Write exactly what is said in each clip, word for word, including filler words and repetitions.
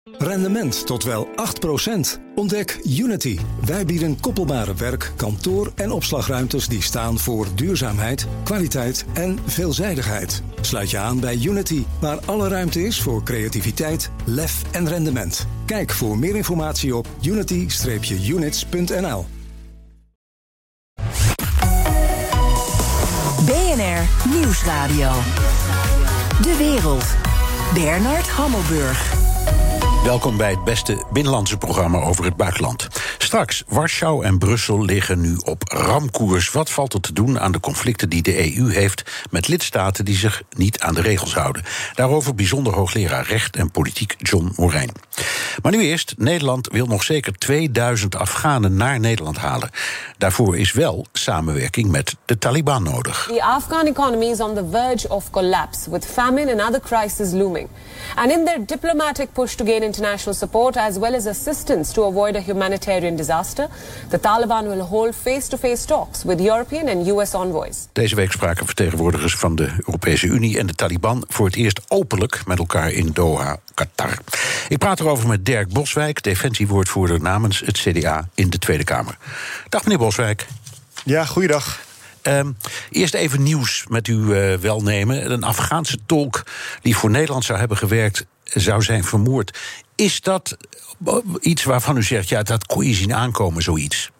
Rendement tot wel acht procent. Ontdek Unity. Wij bieden koppelbare werk, kantoor en opslagruimtes die staan voor duurzaamheid, kwaliteit en veelzijdigheid. Sluit je aan bij Unity, waar alle ruimte is voor creativiteit, lef en rendement. Kijk voor meer informatie op unity dash units punt n l. B N R Nieuwsradio. De Wereld. Bernard Hammelburg. Welkom bij het beste binnenlandse programma over het buitenland. Straks, Warschau en Brussel liggen nu op ramkoers. Wat valt er te doen aan de conflicten die de E U heeft met lidstaten die zich niet aan de regels houden? Daarover bijzonder hoogleraar recht en politiek John Morijn. Maar nu eerst, Nederland wil nog zeker tweeduizend Afghanen naar Nederland halen. Daarvoor is wel samenwerking met de Taliban nodig. The Afghan economy is on the verge of collapse, with famine and other crises looming. And in their diplomatic push to gain international support as well as assistance to avoid a humanitarian disaster, the Taliban will hold face-to-face talks with European and U S envoys. Deze week spraken vertegenwoordigers van de Europese Unie en de Taliban voor het eerst openlijk met elkaar in Doha, Qatar. Ik praat erover met Dirk Boswijk, defensiewoordvoerder namens het C D A in de Tweede Kamer. Dag meneer Boswijk. Ja, goeiedag. Um, eerst even nieuws met uw uh, welnemen. Een Afghaanse tolk die voor Nederland zou hebben gewerkt, zou zijn vermoord. Is dat iets waarvan u zegt, ja, dat kon je zien aankomen, zoiets?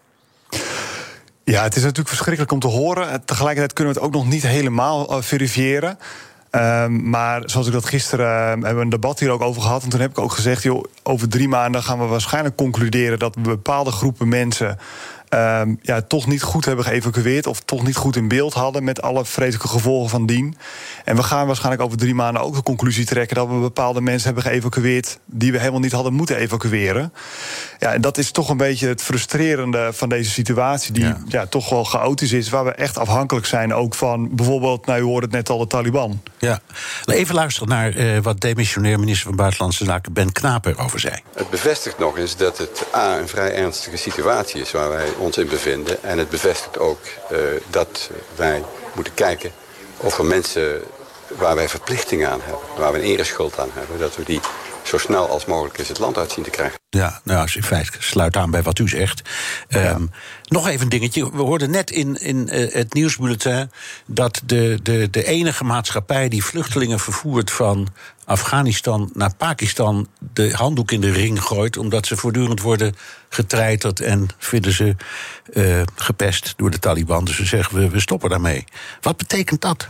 Ja, het is natuurlijk verschrikkelijk om te horen. Tegelijkertijd kunnen we het ook nog niet helemaal uh, verifiëren. Um, maar zoals ik dat gisteren uh, hebben we een debat hier ook over gehad. En toen heb ik ook gezegd, joh, over drie maanden gaan we waarschijnlijk concluderen dat we bepaalde groepen mensen Um, ja, toch niet goed hebben geëvacueerd of toch niet goed in beeld hadden met alle vreselijke gevolgen van dien. En we gaan waarschijnlijk over drie maanden ook de conclusie trekken dat we bepaalde mensen hebben geëvacueerd die we helemaal niet hadden moeten evacueren. Ja, en dat is toch een beetje het frustrerende van deze situatie, die ja. Ja, toch wel chaotisch is, waar we echt afhankelijk zijn ook van bijvoorbeeld, nou u hoorde het net al, de Taliban. Ja, even luisteren naar uh, wat demissionair minister van Buitenlandse Zaken Ben Knaap erover zei. Het bevestigt nog eens dat het A, een vrij ernstige situatie is waar wij ons in bevinden. En het bevestigt ook uh, dat wij moeten kijken of er mensen waar wij verplichtingen aan hebben, waar we een ereschuld aan hebben, dat we die zo snel als mogelijk eens het land uit zien te krijgen. Ja, nou, in feite sluit aan bij wat u zegt. Um, ja. Nog even een dingetje. We hoorden net in, in uh, het nieuwsbulletin dat de, de, de enige maatschappij die vluchtelingen vervoert van Afghanistan naar Pakistan de handdoek in de ring gooit, omdat ze voortdurend worden getreiterd en vinden ze uh, gepest door de Taliban. Dus ze zeggen, we, we stoppen daarmee. Wat betekent dat?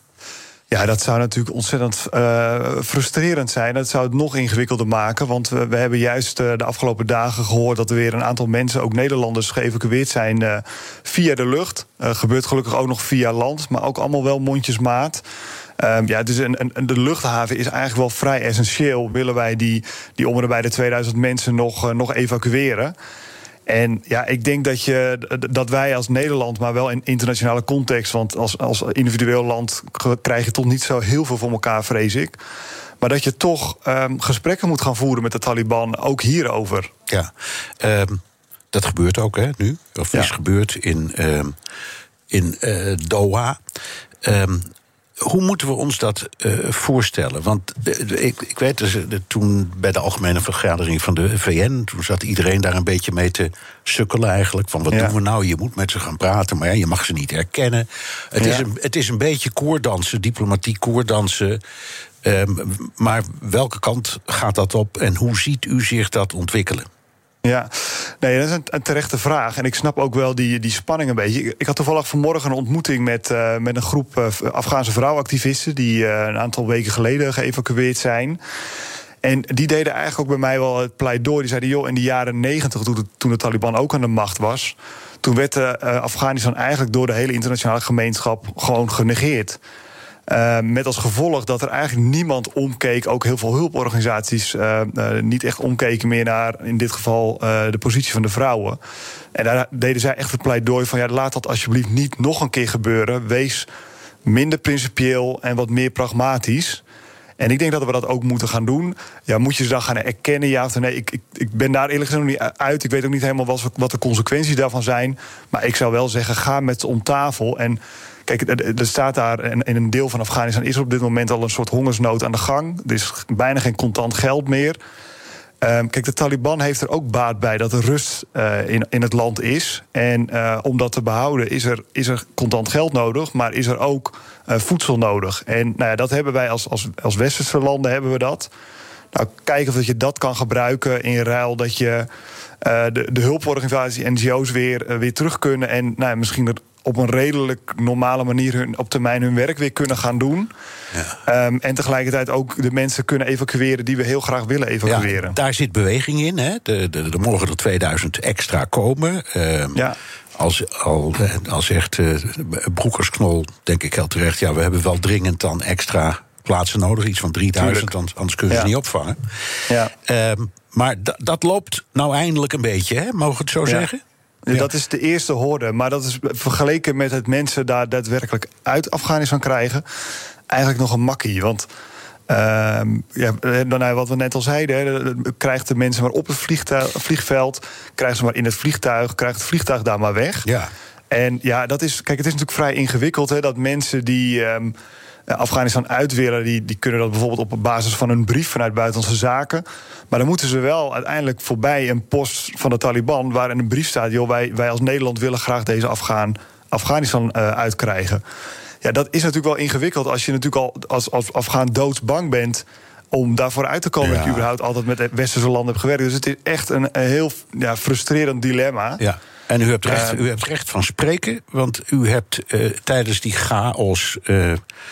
Ja, dat zou natuurlijk ontzettend uh, frustrerend zijn. Dat zou het nog ingewikkelder maken. Want we, we hebben juist uh, de afgelopen dagen gehoord dat er weer een aantal mensen, ook Nederlanders, geëvacueerd zijn uh, via de lucht. Uh, gebeurt gelukkig ook nog via land, maar ook allemaal wel mondjesmaat. Um, ja, dus een, een, de luchthaven is eigenlijk wel vrij essentieel. Willen wij die, die om en bij de tweeduizend mensen nog, uh, nog evacueren? En ja, ik denk dat, je, dat wij als Nederland, maar wel in internationale context, want als, als individueel land krijg je toch niet zo heel veel voor elkaar, vrees ik. Maar dat je toch um, gesprekken moet gaan voeren met de Taliban, ook hierover. Ja, um, dat gebeurt ook, hè, nu. Of ja. is gebeurd in, um, in uh, Doha. Um, Hoe moeten we ons dat uh, voorstellen? Want de, de, ik, ik weet, dus, de, toen bij de algemene vergadering van de V N, toen zat iedereen daar een beetje mee te sukkelen eigenlijk. Van wat ja. doen we nou? Je moet met ze gaan praten, maar ja, je mag ze niet herkennen. Het, ja. is, een, het is een beetje koordansen, diplomatiek koordansen. Um, maar welke kant gaat dat op en hoe ziet u zich dat ontwikkelen? Ja, nee, dat is een, een terechte vraag. En ik snap ook wel die, die spanning een beetje. Ik, ik had toevallig vanmorgen een ontmoeting met, uh, met een groep uh, Afghaanse vrouwenactivisten die uh, een aantal weken geleden geëvacueerd zijn. En die deden eigenlijk ook bij mij wel het pleidooi. Die zeiden, joh, in de jaren negentig, toen de, toen de Taliban ook aan de macht was, toen werd uh, Afghanistan eigenlijk door de hele internationale gemeenschap gewoon genegeerd. Uh, met als gevolg dat er eigenlijk niemand omkeek, ook heel veel hulporganisaties uh, uh, niet echt omkeken meer naar, in dit geval, uh, de positie van de vrouwen. En daar deden zij echt het pleidooi van, ja, laat dat alsjeblieft niet nog een keer gebeuren. Wees minder principieel en wat meer pragmatisch. En ik denk dat we dat ook moeten gaan doen. Ja, moet je ze dan gaan erkennen, ja of nee? Ik, ik, ik ben daar eerlijk gezegd nog niet uit. Ik weet ook niet helemaal wat, wat de consequenties daarvan zijn. Maar ik zou wel zeggen, ga met ze om tafel. En kijk, er staat daar, en in een deel van Afghanistan is er op dit moment al een soort hongersnood aan de gang. Er is bijna geen contant geld meer. Um, kijk, de Taliban heeft er ook baat bij dat er rust uh, in, in het land is. En uh, om dat te behouden is er, is er contant geld nodig, maar is er ook uh, voedsel nodig. En nou ja, dat hebben wij als, als, als westerse landen hebben we dat. Nou, kijken of je dat kan gebruiken in ruil dat je uh, de, de hulporganisaties, N G O's weer, uh, weer terug kunnen. En nou ja, misschien er op een redelijk normale manier hun, op termijn hun werk weer kunnen gaan doen. Ja. Um, en tegelijkertijd ook de mensen kunnen evacueren die we heel graag willen evacueren. Ja, daar zit beweging in. Hè? De, de, er mogen er tweeduizend extra komen. Um, ja. Als, al, al zegt uh, Broekersknol, denk ik heel terecht, ja, we hebben wel dringend dan extra plaatsen nodig. Iets van drieduizend, anders kunnen ze ja. niet opvangen. Ja. Um, maar d- dat loopt nou eindelijk een beetje, hè? Mogen we het zo ja. zeggen? Ja. Dat is de eerste horde, maar dat is vergeleken met het mensen daar daadwerkelijk uit Afghanistan krijgen, eigenlijk nog een makkie. Want uh, ja, nou, wat we net al zeiden, hè, krijgt de mensen maar op het vliegtuig, vliegveld, krijgen ze maar in het vliegtuig, krijgt het vliegtuig daar maar weg. Ja. En ja, dat is, kijk, het is natuurlijk vrij ingewikkeld, hè, dat mensen die Um, Afghanistan uit willen, die, die kunnen dat bijvoorbeeld op basis van een brief vanuit Buitenlandse Zaken. Maar dan moeten ze wel uiteindelijk voorbij een post van de Taliban, waar in een brief staat, joh, wij, wij als Nederland willen graag deze Afghaan Afghanistan uh, uitkrijgen. Ja, dat is natuurlijk wel ingewikkeld als je natuurlijk al als, als Afghaan doodsbang bent om daarvoor uit te komen. Ja. Dat je überhaupt altijd met westerse landen hebt gewerkt. Dus het is echt een, een heel ja, frustrerend dilemma. Ja. En u hebt recht, uh, u hebt recht van spreken, want u hebt uh, tijdens die chaos, Uh,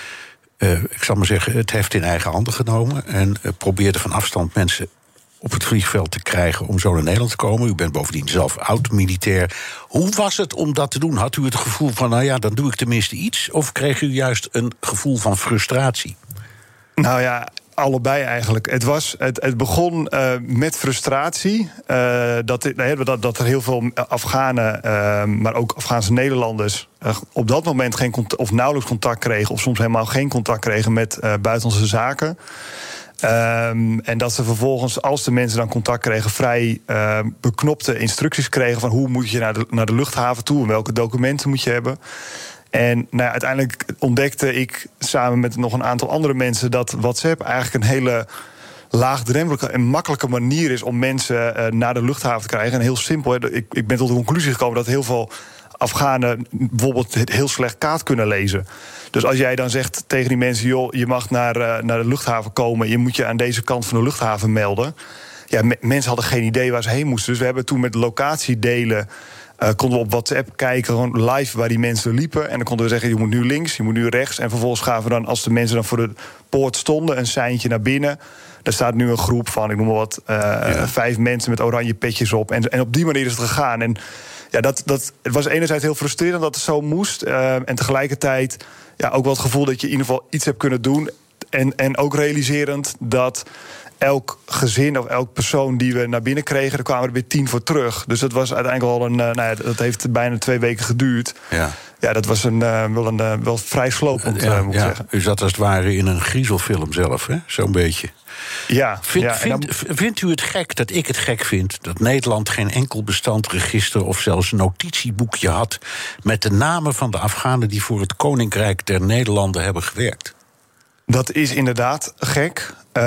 Uh, ik zal maar zeggen, het heft in eigen handen genomen en uh, probeerde van afstand mensen op het vliegveld te krijgen om zo naar Nederland te komen. U bent bovendien zelf oud-militair. Hoe was het om dat te doen? Had u het gevoel van, nou ja, dan doe ik tenminste iets? Of kreeg u juist een gevoel van frustratie? Nou ja, allebei eigenlijk. Het, was, het, het begon uh, met frustratie. Uh, dat, dat, dat er heel veel Afghanen, uh, maar ook Afghaanse Nederlanders uh, op dat moment geen contact, of nauwelijks contact kregen, of soms helemaal geen contact kregen met uh, buitenlandse zaken. Um, en dat ze vervolgens, als de mensen dan contact kregen, vrij uh, beknopte instructies kregen van hoe moet je naar de, naar de luchthaven toe en welke documenten moet je hebben. En nou ja, uiteindelijk ontdekte ik samen met nog een aantal andere mensen dat WhatsApp eigenlijk een hele laagdrempelige en makkelijke manier is om mensen uh, naar de luchthaven te krijgen. En heel simpel, hè, ik, ik ben tot de conclusie gekomen dat heel veel Afghanen bijvoorbeeld heel slecht kaart kunnen lezen. Dus als jij dan zegt tegen die mensen, joh, je mag naar, uh, naar de luchthaven komen, je moet je aan deze kant van de luchthaven melden. Ja, me- mensen hadden geen idee waar ze heen moesten. Dus we hebben toen met locatiedelen Uh, konden we op WhatsApp kijken, gewoon live waar die mensen liepen. En dan konden we zeggen, je moet nu links, je moet nu rechts. En vervolgens gaven we dan, als de mensen dan voor de poort stonden, een seintje naar binnen. Daar staat nu een groep van, ik noem maar wat, uh, ja. vijf mensen met oranje petjes op. En, en op die manier is het gegaan. En ja, dat, dat, het was enerzijds heel frustrerend dat het zo moest. Uh, en tegelijkertijd ja, ook wel het gevoel dat je in ieder geval iets hebt kunnen doen. En, en ook realiserend dat elk gezin of elk persoon die we naar binnen kregen, er kwamen er weer tien voor terug. Dus dat was uiteindelijk al een, uh, nou ja, dat heeft bijna twee weken geduurd. Ja, ja dat was een, uh, wel, een uh, wel vrij slopend, ja, uh, moet ik ja. zeggen. U zat als het ware in een griezelfilm zelf, hè? Zo'n beetje. Ja. Vind, ja vind, dan vindt u het gek dat ik het gek vind dat Nederland geen enkel bestandregister of zelfs een notitieboekje had met de namen van de Afghanen die voor het Koninkrijk der Nederlanden hebben gewerkt? Dat is inderdaad gek. Uh,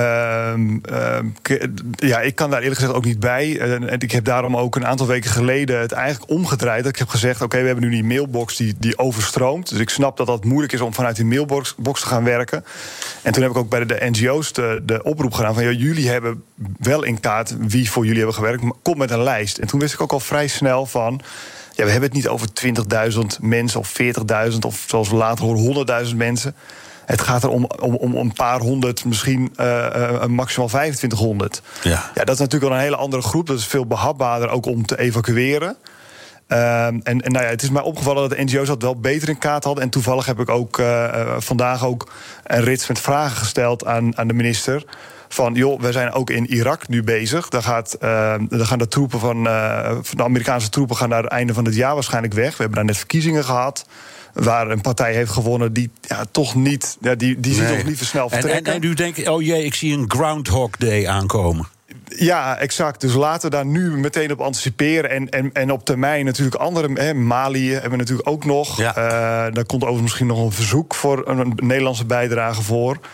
uh, ja, ik kan daar eerlijk gezegd ook niet bij. Uh, en ik heb daarom ook een aantal weken geleden het eigenlijk omgedraaid. Dat ik heb gezegd, oké, okay, we hebben nu die mailbox die, die overstroomt. Dus ik snap dat dat moeilijk is om vanuit die mailbox box te gaan werken. En toen heb ik ook bij de, de N G O's de, de oproep gedaan van, ja, jullie hebben wel in kaart wie voor jullie hebben gewerkt. Kom met een lijst. En toen wist ik ook al vrij snel van, ja, we hebben het niet over twintigduizend mensen of veertigduizend of zoals we later horen honderdduizend mensen. Het gaat er om, om, om een paar honderd, misschien uh, uh, maximaal vijfentwintighonderd. Ja. Ja, dat is natuurlijk wel een hele andere groep. Dat is veel behapbaarder ook om te evacueren. Uh, en, en nou ja, het is mij opgevallen dat de N G O's dat wel beter in kaart hadden. En toevallig heb ik ook uh, uh, vandaag ook een rits met vragen gesteld aan, aan de minister. Van, joh, we zijn ook in Irak nu bezig. Daar, gaat, uh, daar gaan de troepen van, uh, de Amerikaanse troepen gaan naar het einde van het jaar waarschijnlijk weg. We hebben daar net verkiezingen gehad, waar een partij heeft gewonnen die ja, toch niet, ja, die, die ziet nee. ons liever snel vertrekken. En, en, en u denkt, oh jee, ik zie een Groundhog Day aankomen. Ja, exact. Dus laten we daar nu meteen op anticiperen. En, en, en op termijn natuurlijk andere. Hè, Mali hebben we natuurlijk ook nog. Ja. Uh, daar komt overigens misschien nog een verzoek voor een, een Nederlandse bijdrage voor.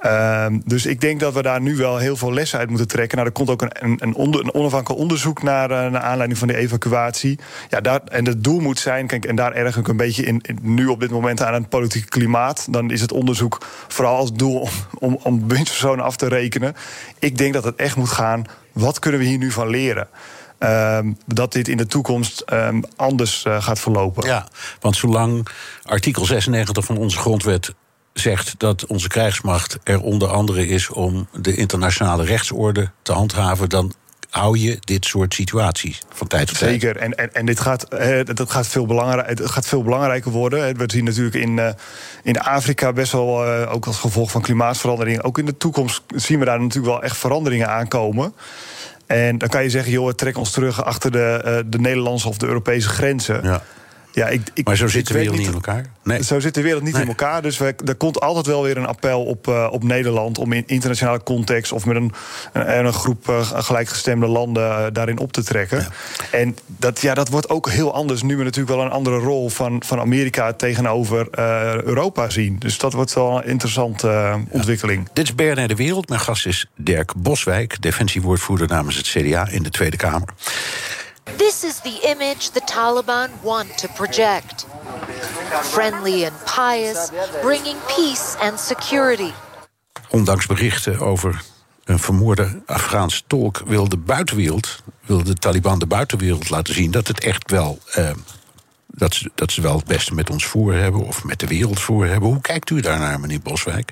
Uh, dus ik denk dat we daar nu wel heel veel lessen uit moeten trekken. Nou, er komt ook een, een, onder, een onafhankelijk onderzoek naar, uh, naar aanleiding van de evacuatie. Ja, daar, en het doel moet zijn, kijk, en daar erg ik een beetje in, in, nu op dit moment aan het politieke klimaat. Dan is het onderzoek vooral als doel om, om, om bewindspersonen af te rekenen. Ik denk dat het echt moet gaan, wat kunnen we hier nu van leren? Uh, dat dit in de toekomst uh, anders uh, gaat verlopen. Ja, want zolang artikel zesennegentig van onze grondwet zegt dat onze krijgsmacht er onder andere is om de internationale rechtsorde te handhaven, dan hou je dit soort situaties van tijd tot tijd. Zeker, en, en, en dit gaat, eh, dat gaat, veel belangrijk, het gaat veel belangrijker worden. We zien natuurlijk in, uh, in Afrika best wel, uh, ook als gevolg van klimaatverandering, ook in de toekomst zien we daar natuurlijk wel echt veranderingen aankomen. En dan kan je zeggen, joh, trek ons terug achter de, uh, de Nederlandse of de Europese grenzen. Ja. Ja, ik, ik, maar zo zit de wereld niet niet in elkaar. Nee. Zo zit de wereld niet nee. in elkaar. Dus we, er komt altijd wel weer een appel op, uh, op Nederland om in internationale context of met een, een, een groep uh, gelijkgestemde landen uh, daarin op te trekken. Ja. En dat, ja, dat wordt ook heel anders nu we natuurlijk wel een andere rol van, van Amerika tegenover uh, Europa zien. Dus dat wordt wel een interessante uh, ontwikkeling. Ja. Dit is B N R De Wereld. Mijn gast is Dirk Boswijk, defensiewoordvoerder namens het C D A in de Tweede Kamer. This is the image the Taliban want to project. Friendly and pious, bringing peace and security. Ondanks berichten over een vermoorde Afghaans tolk wil de buitenwereld, wil de Taliban de buitenwereld laten zien dat het echt wel, eh, dat, ze, dat ze wel het beste met ons voor hebben of met de wereld voor hebben. Hoe kijkt u daarnaar, meneer Boswijk?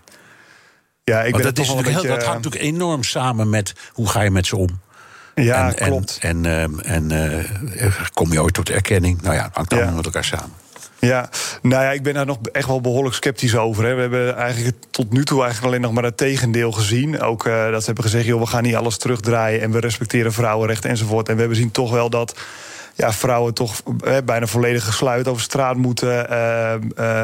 Ja, ik ben dat, is toch heel, beetje, dat hangt natuurlijk enorm samen met hoe ga je met ze om. Ja, en, klopt. En, en, en uh, kom je ooit tot erkenning? Nou ja, hangt allemaal ja. met elkaar samen. Ja, nou ja, ik ben daar nog echt wel behoorlijk sceptisch over. Hè. We hebben eigenlijk tot nu toe eigenlijk alleen nog maar het tegendeel gezien. Ook uh, dat ze hebben gezegd, joh, we gaan niet alles terugdraaien en we respecteren vrouwenrechten enzovoort. En we hebben zien toch wel dat ja, vrouwen toch eh, bijna volledig gesluit over straat moeten. Uh,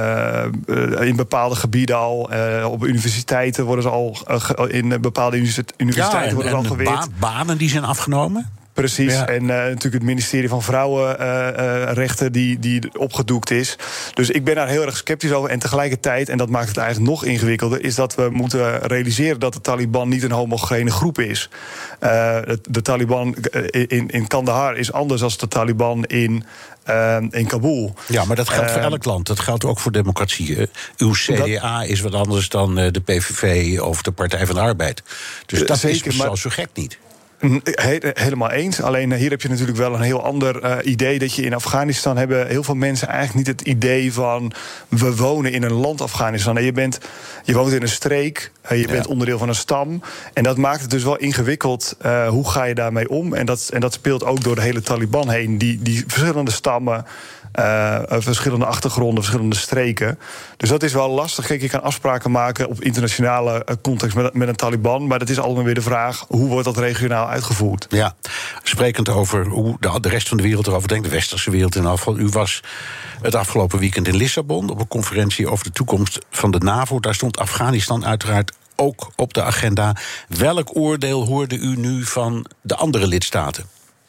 uh, in bepaalde gebieden al. Uh, op universiteiten worden ze al uh, in bepaalde universiteiten ja, en, worden ze al geweerd. Ba- banen die zijn afgenomen. Precies, ja. En uh, natuurlijk het ministerie van Vrouwenrechten uh, uh, die, die opgedoekt is. Dus ik ben daar heel erg sceptisch over. En tegelijkertijd, en dat maakt het eigenlijk nog ingewikkelder, is dat we moeten realiseren dat de Taliban niet een homogene groep is. Uh, de, de Taliban in, in Kandahar is anders dan de Taliban in, uh, in Kabul. Ja, maar dat geldt uh, voor elk land. Dat geldt ook voor democratieën. Uw C D A dat, is wat anders dan de P V V of de Partij van de Arbeid. Dus dat zeker, is maar, zo gek niet. He- helemaal eens. Alleen hier heb je natuurlijk wel een heel ander uh, idee. Dat je in Afghanistan hebben heel veel mensen eigenlijk niet het idee van we wonen in een land Afghanistan. En je, bent, je woont in een streek, uh, je ja. bent onderdeel van een stam. En dat maakt het dus wel ingewikkeld. Uh, hoe ga je daarmee om? En dat, en dat speelt ook door de hele Taliban heen. Die, die verschillende stammen. Uh, verschillende achtergronden, verschillende streken. Dus dat is wel lastig. Kijk, je kan afspraken maken op internationale uh, context met, met een Taliban. Maar dat is allemaal weer de vraag, hoe wordt dat regionaal uitgevoerd? Ja, sprekend over hoe de, de rest van de wereld erover denkt, de westerse wereld in afval. U was het afgelopen weekend in Lissabon op een conferentie over de toekomst van de NAVO. Daar stond Afghanistan uiteraard ook op de agenda. Welk oordeel hoorde u nu van de andere lidstaten?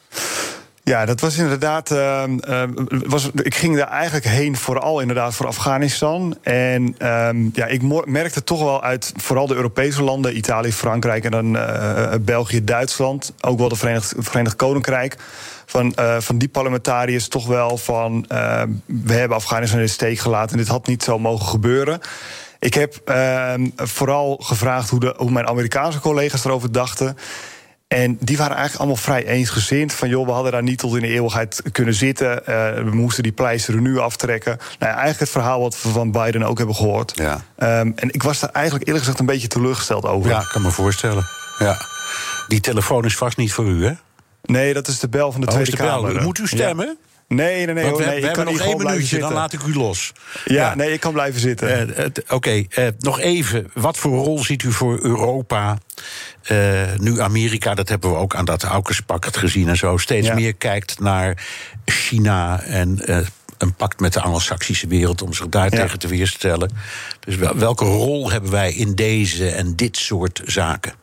Ja, dat was inderdaad. Uh, uh, was, ik ging daar eigenlijk heen vooral inderdaad voor Afghanistan. En uh, ja, ik mo- merkte toch wel uit vooral de Europese landen, Italië, Frankrijk en dan uh, België, Duitsland, ook wel de Verenigd, Verenigd Koninkrijk. Van, uh, van die parlementariërs toch wel van uh, we hebben Afghanistan in de steek gelaten en dit had niet zo mogen gebeuren. Ik heb uh, vooral gevraagd hoe, de, hoe mijn Amerikaanse collega's erover dachten. En die waren eigenlijk allemaal vrij eensgezind. Van joh, we hadden daar niet tot in de eeuwigheid kunnen zitten. Uh, we moesten die pleisteren nu aftrekken. Nou ja, eigenlijk het verhaal wat we van Biden ook hebben gehoord. Ja. Um, en ik was daar eigenlijk eerlijk gezegd een beetje teleurgesteld over. Ja, ik kan me voorstellen. Ja. Die telefoon is vast niet voor u, hè? Nee, dat is de bel van de oh, Tweede Kamer. U moet u stemmen? Ja. Nee, nee, nee. Want we, nee we ik hebben kan nog één minuutje, dan laat ik u los. Ja, ja. nee, ik kan blijven zitten. Uh, uh, Oké, okay, uh, nog even. Wat voor rol ziet u voor Europa? Uh, nu Amerika, dat hebben we ook aan dat AUKUS-pact gezien en zo, steeds ja. meer kijkt naar China en uh, een pact met de Anglo-Saxische wereld om zich daar ja. tegen te weerstellen. Dus wel, welke rol hebben wij in deze en dit soort zaken?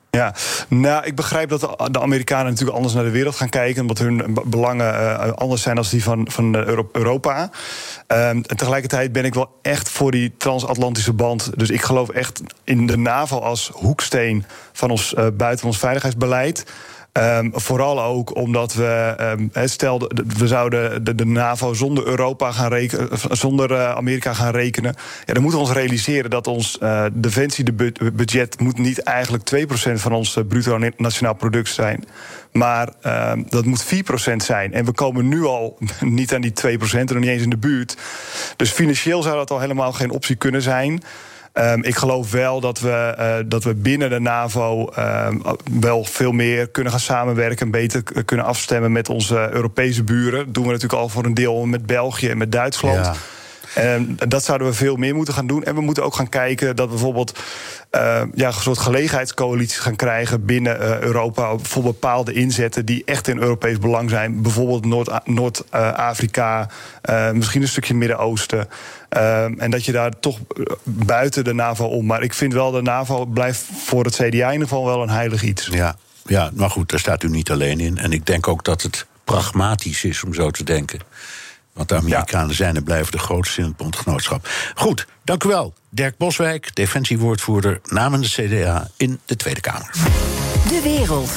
Ja, nou, ik begrijp dat de Amerikanen natuurlijk anders naar de wereld gaan kijken, omdat hun belangen uh, anders zijn dan die van, van Europa. Um, en tegelijkertijd ben ik wel echt voor die transatlantische band. Dus ik geloof echt in de NAVO als hoeksteen van ons uh, buitenlands veiligheidsbeleid. Um, vooral ook omdat we, um, stel, we zouden de, de NAVO zonder Europa gaan rekenen, zonder uh, Amerika gaan rekenen. Ja, dan moeten we ons realiseren dat ons uh, defensiebudget moet niet eigenlijk twee procent van ons uh, bruto nationaal product zijn. Maar uh, dat moet vier procent zijn. En we komen nu al niet aan die twee procent, nog niet eens in de buurt. Dus financieel zou dat al helemaal geen optie kunnen zijn. Um, ik geloof wel dat we, uh, dat we binnen de NAVO um, wel veel meer kunnen gaan samenwerken en beter k- kunnen afstemmen met onze Europese buren. Dat doen we natuurlijk al voor een deel met België en met Duitsland. Ja. En dat zouden we veel meer moeten gaan doen. En we moeten ook gaan kijken dat we bijvoorbeeld uh, ja, een soort gelegenheidscoalities gaan krijgen binnen uh, Europa voor bepaalde inzetten die echt in Europees belang zijn. Bijvoorbeeld Noord- Noord-Afrika, uh, misschien een stukje Midden-Oosten. Uh, en dat je daar toch buiten de NAVO om. Maar ik vind wel, de NAVO blijft voor het C D A in ieder geval wel een heilig iets. Ja, ja, maar goed, daar staat u niet alleen in. En ik denk ook dat het pragmatisch is om zo te denken. Want de Amerikanen ja. zijn en blijven de grootste in het bondgenootschap. Goed, dank u wel. Dirk Boswijk, defensiewoordvoerder namens de C D A in de Tweede Kamer. De wereld.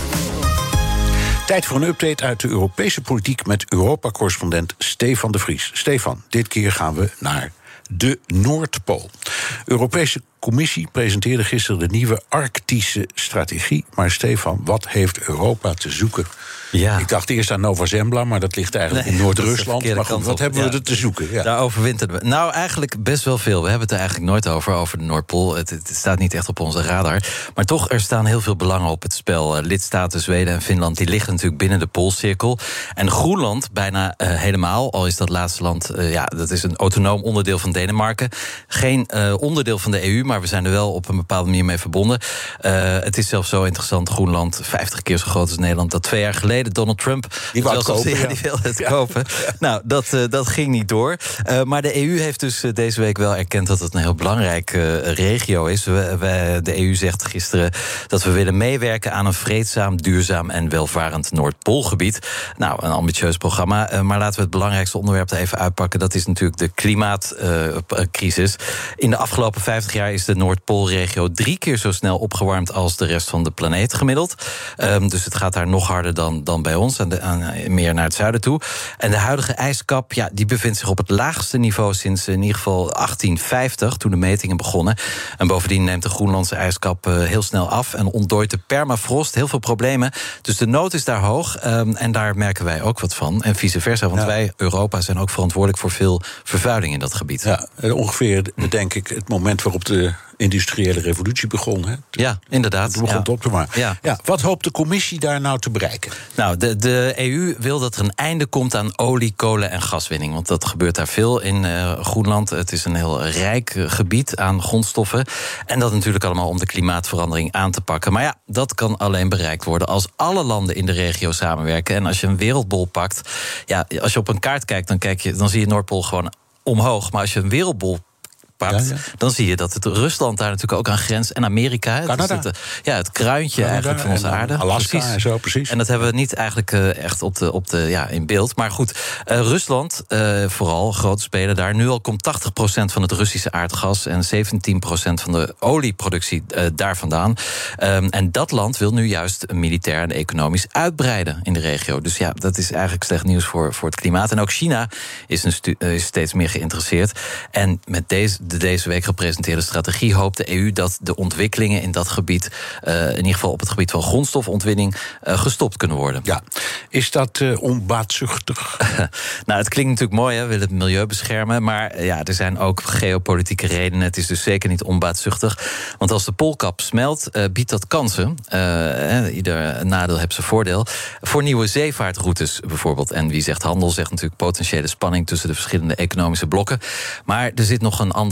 Tijd voor een update uit de Europese politiek met Europa-correspondent Stefan de Vries. Stefan, dit keer gaan we naar de Noordpool. De Europese Commissie presenteerde gisteren de nieuwe Arctische strategie. Maar Stefan, wat heeft Europa te zoeken? Ja. Ik dacht eerst aan Nova Zembla, maar dat ligt eigenlijk nee, in Noord-Rusland. Maar goed, wat hebben we ja. er te zoeken? Ja. Daar overwinteren we. Nou, eigenlijk best wel veel. We hebben het er eigenlijk nooit over, over de Noordpool. Het, het staat niet echt op onze radar. Maar toch, er staan heel veel belangen op het spel. Uh, lidstaten Zweden en Finland, die liggen natuurlijk binnen de Poolcirkel. En Groenland bijna uh, helemaal, al is dat laatste land, uh, ja, dat is een autonoom onderdeel van Denemarken. Geen uh, onderdeel van de E U, maar we zijn er wel op een bepaalde manier mee verbonden. Uh, het is zelfs zo interessant, Groenland, vijftig keer zo groot als Nederland, dat twee jaar geleden Donald Trump die wou het kopen, ja, ja. die wilde het ja. kopen. Nou, dat, uh, dat ging niet door. Uh, maar de E U heeft dus uh, deze week wel erkend dat het een heel belangrijke uh, regio is. We, we, de E U zegt gisteren dat we willen meewerken aan een vreedzaam, duurzaam en welvarend Noordpoolgebied. Nou, een ambitieus programma. Uh, maar laten we het belangrijkste onderwerp er even uitpakken. Dat is natuurlijk de klimaatcrisis. Uh, In de afgelopen vijftig jaar is de Noordpoolregio drie keer zo snel opgewarmd als de rest van de planeet gemiddeld. Um, dus het gaat daar nog harder dan, dan bij ons, aan de, aan, meer naar het zuiden toe. En de huidige ijskap, ja, die bevindt zich op het laagste niveau sinds in ieder geval achttien vijftig, toen de metingen begonnen. En bovendien neemt de Groenlandse ijskap uh, heel snel af en ontdooit de permafrost, heel veel problemen. Dus de nood is daar hoog um, en daar merken wij ook wat van. En vice versa, want ja. wij, Europa, zijn ook verantwoordelijk voor veel vervuiling in dat gebied. Ja, ongeveer, denk ik, het moment waarop de industriële revolutie begon. Hè? Ja, inderdaad. Toen begon ja. het op te maken. Ja. Ja, wat hoopt de commissie daar nou te bereiken? Nou, de, de E U wil dat er een einde komt aan olie, kolen en gaswinning. Want dat gebeurt daar veel in uh, Groenland. Het is een heel rijk uh, gebied aan grondstoffen. En dat natuurlijk allemaal om de klimaatverandering aan te pakken. Maar ja, dat kan alleen bereikt worden als alle landen in de regio samenwerken. En als je een wereldbol pakt, ja, als je op een kaart kijkt, dan, kijk je, dan zie je Noordpool gewoon omhoog. Maar als je een wereldbol pakt, ja, ja. dan zie je dat het Rusland daar natuurlijk ook aan grenst. En Amerika, Canada. Het, het, ja, het kruintje Canada, eigenlijk van onze aarde. Alaska precies. en zo, precies. En dat hebben we niet eigenlijk uh, echt op de, op de, ja, in beeld. Maar goed, uh, Rusland, uh, vooral, grote speler daar. Nu al komt tachtig procent van het Russische aardgas en zeventien procent van de olieproductie uh, daar vandaan. Um, en dat land wil nu juist militair en economisch uitbreiden in de regio. Dus ja, dat is eigenlijk slecht nieuws voor, voor het klimaat. En ook China is, een stu- uh, is steeds meer geïnteresseerd. En met deze de deze week gepresenteerde strategie hoopt de E U dat de ontwikkelingen in dat gebied, uh, in ieder geval op het gebied van grondstofontwinning, uh, gestopt kunnen worden. Ja, is dat uh, onbaatzuchtig? Nou, het klinkt natuurlijk mooi, hè? We willen het milieu beschermen, maar ja, er zijn ook geopolitieke redenen. Het is dus zeker niet onbaatzuchtig. Want als de poolkap smelt, uh, biedt dat kansen. Uh, ieder nadeel heeft zijn voordeel. Voor nieuwe zeevaartroutes bijvoorbeeld. En wie zegt handel, zegt natuurlijk potentiële spanning tussen de verschillende economische blokken. Maar er zit nog een ander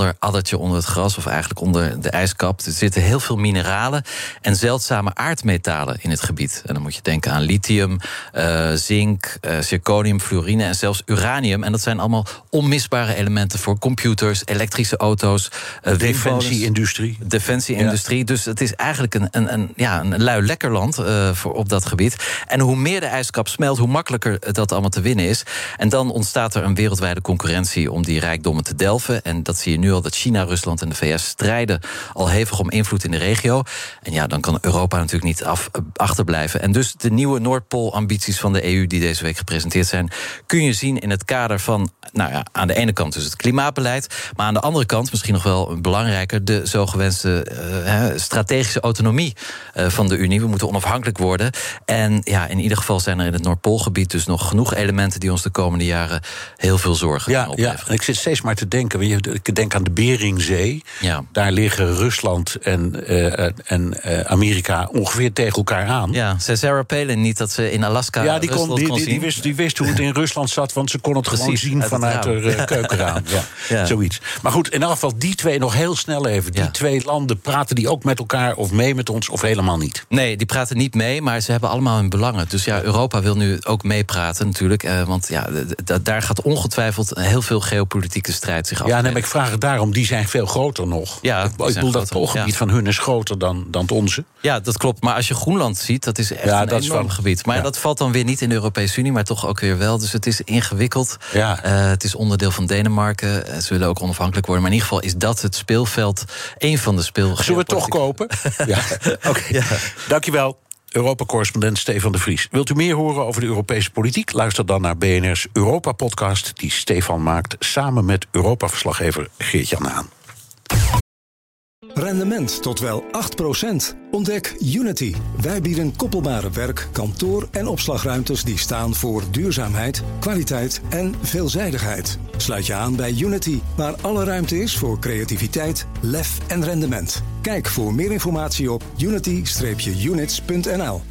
ander addertje onder het gras, of eigenlijk onder de ijskap. Er zitten heel veel mineralen en zeldzame aardmetalen in het gebied. En dan moet je denken aan lithium, uh, zink, uh, zirconium, fluorine en zelfs uranium. En dat zijn allemaal onmisbare elementen voor computers, elektrische auto's, uh, defensie-industrie. Defensie-industrie. Ja. Dus het is eigenlijk een, een, een, ja, een lui lekker land uh, voor op dat gebied. En hoe meer de ijskap smelt, hoe makkelijker dat allemaal te winnen is. En dan ontstaat er een wereldwijde concurrentie om die rijkdommen te delven. En dat zie je nu al, dat China, Rusland en de V S strijden al hevig om invloed in de regio. En ja, dan kan Europa natuurlijk niet af, achterblijven. En dus de nieuwe Noordpoolambities van de E U die deze week gepresenteerd zijn, kun je zien in het kader van, nou ja, aan de ene kant dus het klimaatbeleid, maar aan de andere kant, misschien nog wel belangrijker, de zogewenste uh, strategische autonomie uh, van de Unie. We moeten onafhankelijk worden. En ja, in ieder geval zijn er in het Noordpoolgebied dus nog genoeg elementen die ons de komende jaren heel veel zorgen ja, gaan opleveren. Ja, ik zit steeds maar te denken. Ik denk aan de Beringzee. Ja. Daar liggen Rusland en, uh, en uh, Amerika ongeveer tegen elkaar aan. Ja, zei Sarah Palin niet dat ze in Alaska ja, die kon, Rusland die, kon die, zien? Die wist, die wist hoe het in Rusland zat, want ze kon het Precies, gewoon zien uit vanuit de uh, keukenraam. Ja, ja. Zoiets. Maar goed, in elk geval die twee nog heel snel even. Die ja. twee landen, praten die ook met elkaar of mee met ons of helemaal niet? Nee, die praten niet mee, maar ze hebben allemaal hun belangen. Dus ja, Europa wil nu ook meepraten natuurlijk. Eh, want ja, d- d- daar gaat ongetwijfeld heel veel geopolitieke strijd zich af. Ja, nee, maar ik vraag het daarom, die zijn veel groter nog. Ja, ik bedoel, dat poolgebied ja. van hun is groter dan, dan het onze. Ja, dat klopt. Maar als je Groenland ziet, dat is echt ja, een dat enorm is wel, gebied. Maar ja. dat valt dan weer niet in de Europese Unie, maar toch ook weer wel. Dus het is ingewikkeld. Ja. Uh, het is onderdeel van Denemarken. Uh, ze willen ook onafhankelijk worden. Maar in ieder geval is dat het speelveld, één van de speel. Zullen we het toch kopen? ja, oké. Okay. Ja. Dankjewel. Europa-correspondent Stefan de Vries. Wilt u meer horen over de Europese politiek? Luister dan naar B N R's Europa-podcast, die Stefan maakt samen met Europa-verslaggever Geert-Jan Haan. Rendement tot wel acht procent. Ontdek Unity. Wij bieden koppelbare werk, kantoor en opslagruimtes die staan voor duurzaamheid, kwaliteit en veelzijdigheid. Sluit je aan bij Unity, waar alle ruimte is voor creativiteit, lef en rendement. Kijk voor meer informatie op unity units punt n l.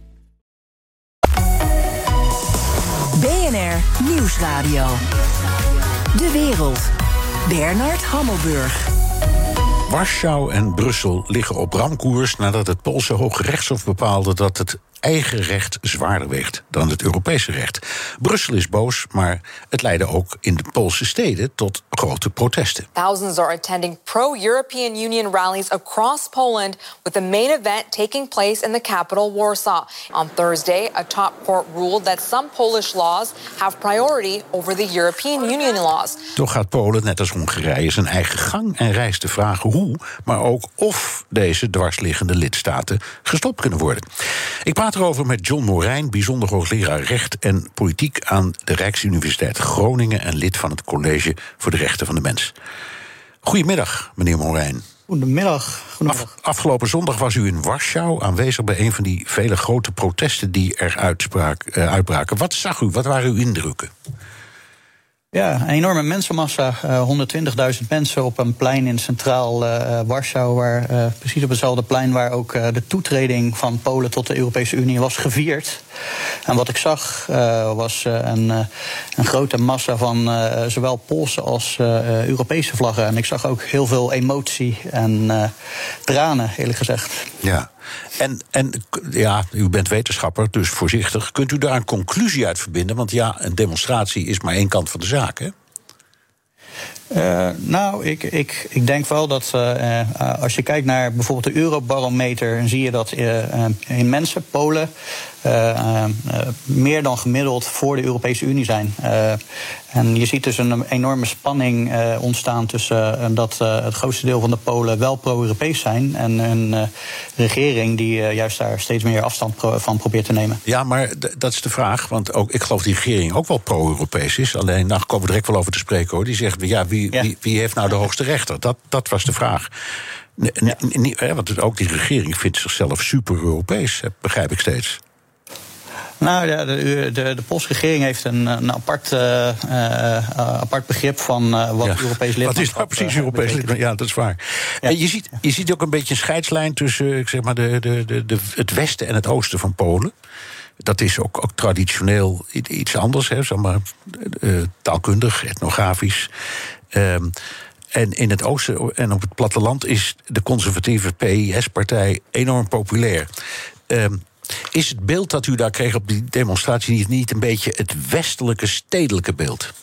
B N R Nieuwsradio. De wereld. Bernard Hammelburg. Warschau en Brussel liggen op ramkoers nadat het Poolse Hoge Rechtshof bepaalde dat het eigen recht zwaarder weegt dan het Europese recht. Brussel is boos, maar het leidde ook in de Poolse steden tot grote protesten. Thousands are attending pro-European Union rallies across Poland, with the main event taking place in the capital Warsaw. On Thursday, a top court ruled that some Polish laws have priority over the European Union laws. Toch gaat Polen, net als Hongarije, zijn eigen gang en rijst te vragen hoe, maar ook of deze dwarsliggende lidstaten gestopt kunnen worden. Ik praat erover met John Morijn, bijzonder hoogleraar recht en politiek aan de Rijksuniversiteit Groningen en lid van het College voor de Rechten van de Mens. Goedemiddag, meneer Morijn. Goedemiddag. Goedemiddag. Af, afgelopen zondag was u in Warschau aanwezig bij een van die vele grote protesten die er uitspraak, uh, uitbraken. Wat zag u? Wat waren uw indrukken? Ja, een enorme mensenmassa. Uh, honderdtwintigduizend mensen op een plein in centraal uh, Warschau. Waar, uh, precies op hetzelfde plein waar ook uh, de toetreding van Polen tot de Europese Unie was gevierd. En wat ik zag uh, was uh, een, uh, een grote massa van uh, zowel Poolse als uh, Europese vlaggen. En ik zag ook heel veel emotie en uh, tranen, eerlijk gezegd. Ja. En, en ja, u bent wetenschapper, dus voorzichtig. Kunt u daar een conclusie uit verbinden? Want ja, een demonstratie is maar één kant van de zaak, hè? Uh, nou, ik, ik, ik denk wel dat uh, uh, als je kijkt naar bijvoorbeeld de Eurobarometer, dan zie je dat uh, uh, in mensen, Polen, uh, uh, meer dan gemiddeld voor de Europese Unie zijn. Uh, en je ziet dus een enorme spanning uh, ontstaan tussen uh, dat uh, het grootste deel van de Polen wel pro-Europees zijn en een uh, regering die uh, juist daar steeds meer afstand pro- van probeert te nemen. Ja, maar d- dat is de vraag, want ook, ik geloof die regering ook wel pro-Europees is. Alleen, daar komen we direct wel over te spreken, hoor. Die zegt, ja, wie, ja. wie, wie heeft nou de hoogste rechter? Dat, dat was de vraag. N- n- n- n- want ook die regering vindt zichzelf super-Europees, begrijp ik steeds. Nou, de, de, de, de Poolse regering heeft een, een apart, uh, uh, apart begrip van uh, wat ja. Europees lidmaatschap. Wat is nou precies Europees lidmaatschap? Ja, dat is waar. Ja. En je ziet, je ziet ook een beetje een scheidslijn tussen ik zeg maar, de, de, de, de, het westen en het oosten van Polen. Dat is ook, ook traditioneel iets anders, hè, zeg maar, uh, taalkundig, etnografisch. Um, En in het oosten en op het platteland is de conservatieve P I S-partij enorm populair. Um, is het beeld dat u daar kreeg op die demonstratie niet, niet een beetje het westelijke, stedelijke beeld?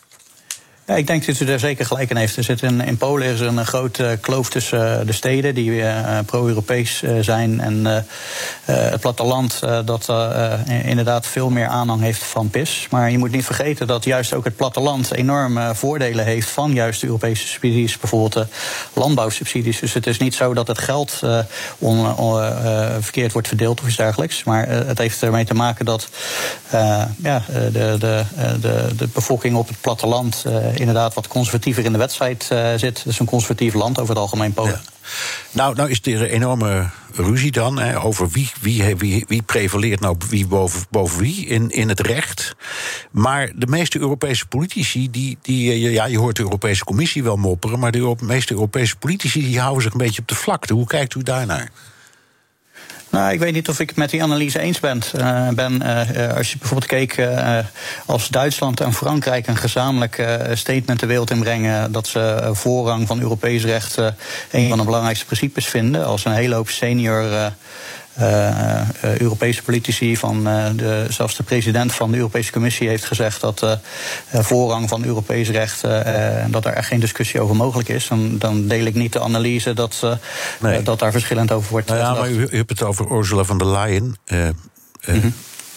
Ja, ik denk dat u daar zeker gelijk in heeft. Er zit in, in Polen is er een grote kloof tussen de steden die uh, pro-Europees uh, zijn en uh, uh, het platteland uh, dat uh, inderdaad veel meer aanhang heeft van P I S. Maar je moet niet vergeten dat juist ook het platteland enorme voordelen heeft van juist de Europese subsidies, bijvoorbeeld uh, landbouwsubsidies. Dus het is niet zo dat het geld uh, on, on, uh, verkeerd wordt verdeeld of iets dergelijks. Maar uh, het heeft ermee te maken dat uh, ja, de, de, de, de bevolking op het platteland Uh, inderdaad wat conservatiever in de wedstrijd uh, zit. Het is een conservatief land over het algemeen Polen. Ja. Nou, nou is er een enorme ruzie dan hè, over wie, wie, wie, wie prevaleert nou wie boven, boven wie in, in het recht. Maar de meeste Europese politici, die, die, ja, je hoort de Europese Commissie wel mopperen, maar de meeste Europese politici die houden zich een beetje op de vlakte. Hoe kijkt u daarnaar? Nou, ik weet niet of ik het met die analyse eens ben. Uh, ben uh, als je bijvoorbeeld keek uh, als Duitsland en Frankrijk een gezamenlijk uh, statement de wereld inbrengen dat ze uh, voorrang van Europees recht uh, een van de belangrijkste principes vinden, als een hele hoop senior Uh, Uh, uh, Europese politici, van uh, de, zelfs de president van de Europese Commissie heeft gezegd dat uh, uh, voorrang van Europees recht, uh, uh, dat er echt geen discussie over mogelijk is. Dan, dan deel ik niet de analyse dat, uh, nee. uh, dat daar verschillend over wordt nou ja, gedacht. Maar u, u hebt het over Ursula von der Leyen. Uh, uh, mm-hmm.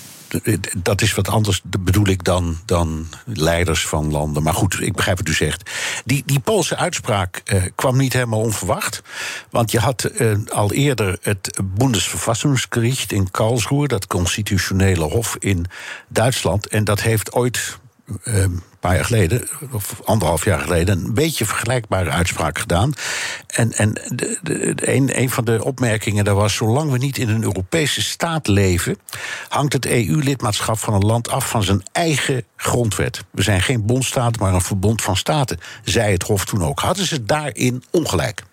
Dat is wat anders, bedoel ik, dan, dan leiders van landen. Maar goed, ik begrijp wat u zegt. Die, die Poolse uitspraak uh, kwam niet helemaal onverwacht. Want je had uh, al eerder het Bundesverfassungsgericht in Karlsruhe, dat constitutionele hof in Duitsland. En dat heeft ooit Uh, een paar jaar geleden, of anderhalf jaar geleden, een beetje vergelijkbare uitspraak gedaan. En, en de, de, de, een, een van de opmerkingen daar was: zolang we niet in een Europese staat leven, hangt het E U-lidmaatschap van een land af van zijn eigen grondwet. We zijn geen bondstaat, maar een verbond van staten, zei het Hof toen ook. Hadden ze daarin ongelijk?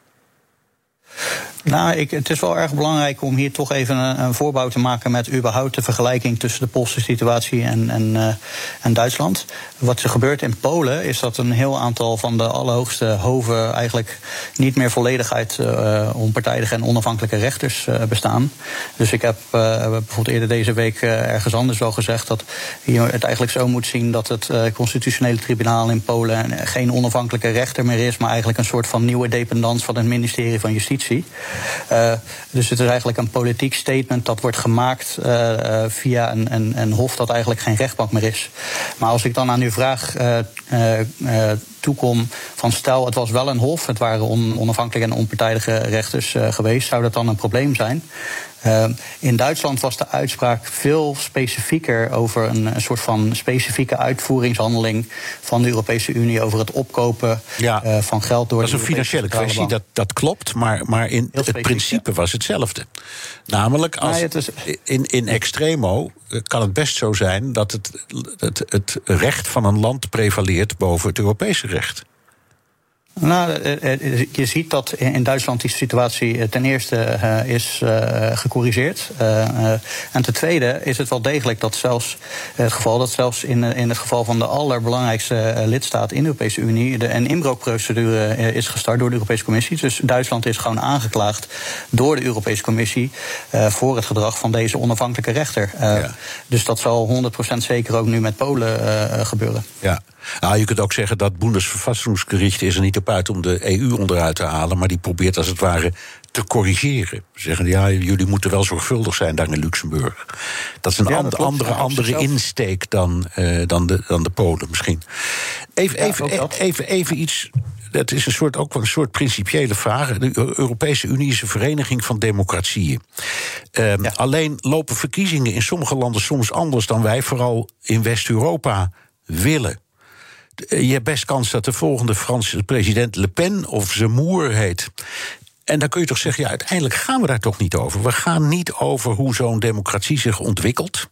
Nou, ik, het is wel erg belangrijk om hier toch even een, een voorbouw te maken met überhaupt de vergelijking tussen de Poolse situatie en, en, uh, en Duitsland. Wat er gebeurt in Polen is dat een heel aantal van de allerhoogste hoven eigenlijk niet meer volledig uit uh, onpartijdige en onafhankelijke rechters uh, bestaan. Dus ik heb uh, bijvoorbeeld eerder deze week uh, ergens anders wel gezegd dat je het eigenlijk zo moet zien dat het uh, constitutionele tribunaal in Polen geen onafhankelijke rechter meer is, maar eigenlijk een soort van nieuwe dependance van het ministerie van Justitie. Uh, dus het is eigenlijk een politiek statement dat wordt gemaakt uh, uh, via een, een, een hof dat eigenlijk geen rechtbank meer is. Maar als ik dan aan uw vraag uh, uh, uh, toekom van stel het was wel een hof, het waren on, onafhankelijke en onpartijdige rechters uh, geweest, zou dat dan een probleem zijn? Uh, in Duitsland was de uitspraak veel specifieker over een, een soort van specifieke uitvoeringshandeling van de Europese Unie over het opkopen ja, uh, van geld door. Dat is een financiële kwestie, dat, dat klopt, maar, maar in het principe was hetzelfde. Namelijk, als nee, het is... in, in extremo kan het best zo zijn dat het, het, het recht van een land prevaleert boven het Europese recht. Nou, je ziet dat in Duitsland die situatie ten eerste uh, is uh, gecorrigeerd. Uh, uh, en ten tweede is het wel degelijk dat zelfs het geval dat zelfs in, in het geval van de allerbelangrijkste uh, lidstaat in de Europese Unie de, een inbreukprocedure uh, is gestart door de Europese Commissie. Dus Duitsland is gewoon aangeklaagd door de Europese Commissie uh, voor het gedrag van deze onafhankelijke rechter. Uh, ja. Dus dat zal honderd procent zeker ook nu met Polen uh, gebeuren. Ja. Nou, je kunt ook zeggen dat Bundesverfassungsgericht is er niet op uit om de E U onderuit te halen, maar die probeert als het ware te corrigeren. Ze zeggen, ja, jullie moeten wel zorgvuldig zijn daar in Luxemburg. Dat is een ja, and, klopt, andere, andere insteek dan, uh, dan, de, dan de Polen misschien. Even, ja, even, even, even, even iets. Dat is een soort, ook wel een soort principiële vraag. De Europese Unie is een vereniging van democratieën. Um, ja. Alleen lopen verkiezingen in sommige landen soms anders dan wij, vooral in West-Europa, willen. Je hebt best kans dat de volgende Franse president Le Pen of Zemmour heet. En dan kun je toch zeggen, ja, uiteindelijk gaan we daar toch niet over. We gaan niet over hoe zo'n democratie zich ontwikkelt.